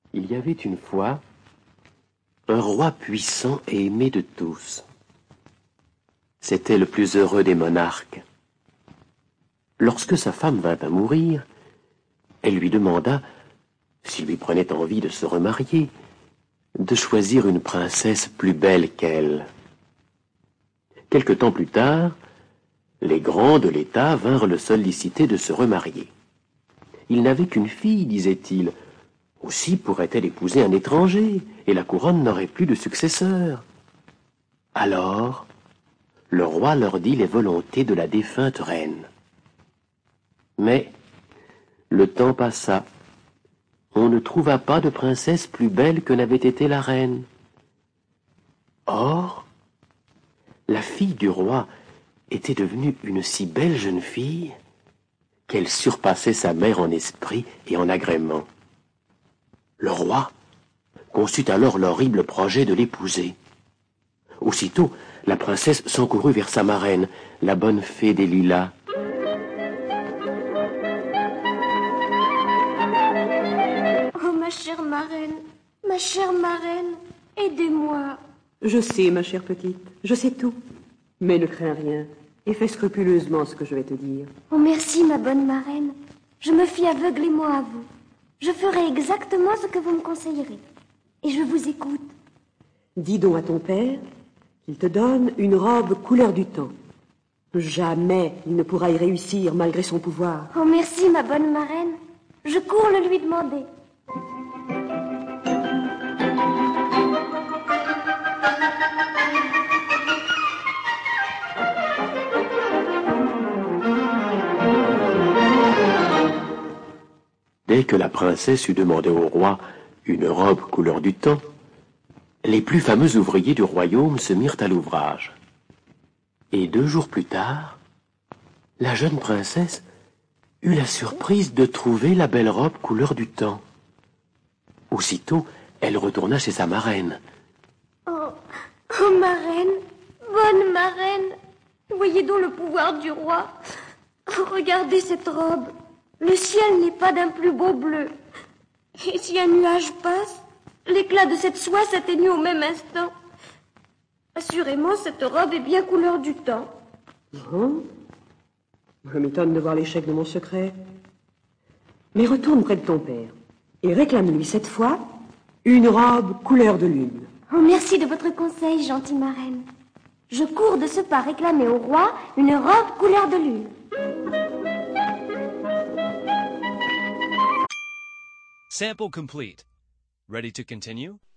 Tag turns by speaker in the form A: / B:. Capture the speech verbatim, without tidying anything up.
A: Il y avait une fois un roi puissant et aimé de tous. C'était le plus heureux des monarques. Lorsque sa femme vint à mourir, elle lui demanda, s'il lui prenait envie de se remarier, de choisir une princesse plus belle qu'elle. Quelque temps plus tard, les grands de l'État vinrent le solliciter de se remarier. Il n'avait qu'une fille, disait-il. Aussi pourrait-elle épouser un étranger, et la couronne n'aurait plus de successeur. Alors, le roi leur dit les volontés de la défunte reine. Mais le temps passa. On ne trouva pas de princesse plus belle que n'avait été la reine. Or, la fille du roi était devenue une si belle jeune fille qu'elle surpassait sa mère en esprit et en agrément. Le roi conçut alors l'horrible projet de l'épouser. Aussitôt, la princesse s'encourut vers sa marraine, la bonne fée des lilas.
B: Oh, ma chère marraine, ma chère marraine, aidez-moi.
C: Je sais, ma chère petite, je sais tout. Mais ne crains rien et fais scrupuleusement ce que je vais te dire.
B: Oh, merci, ma bonne marraine. Je me fie aveuglément à vous. Je ferai exactement ce que vous me conseillerez. Et je vous écoute.
C: Dis donc à ton père qu'il te donne une robe couleur du temps. Jamais il ne pourra y réussir malgré son pouvoir.
B: Oh, merci, ma bonne marraine. Je cours le lui demander.
A: Dès que la princesse eut demandé au roi une robe couleur du temps, les plus fameux ouvriers du royaume se mirent à l'ouvrage. Et deux jours plus tard, la jeune princesse eut la surprise de trouver la belle robe couleur du temps. Aussitôt, elle retourna chez sa marraine.
B: Oh, oh, marraine, bonne marraine, voyez donc le pouvoir du roi. Oh, regardez cette robe. Le ciel n'est pas d'un plus beau bleu. Et si un nuage passe, l'éclat de cette soie s'atténue au même instant. Assurément, cette robe est bien couleur du temps.
C: Hein? Je m'étonne de voir l'échec de mon secret. Mais retourne près de ton père et réclame-lui cette fois une robe couleur de lune.
B: Oh, merci de votre conseil, gentille marraine. Je cours de ce pas réclamer au roi une robe couleur de lune.
D: Sample complete. Ready to continue?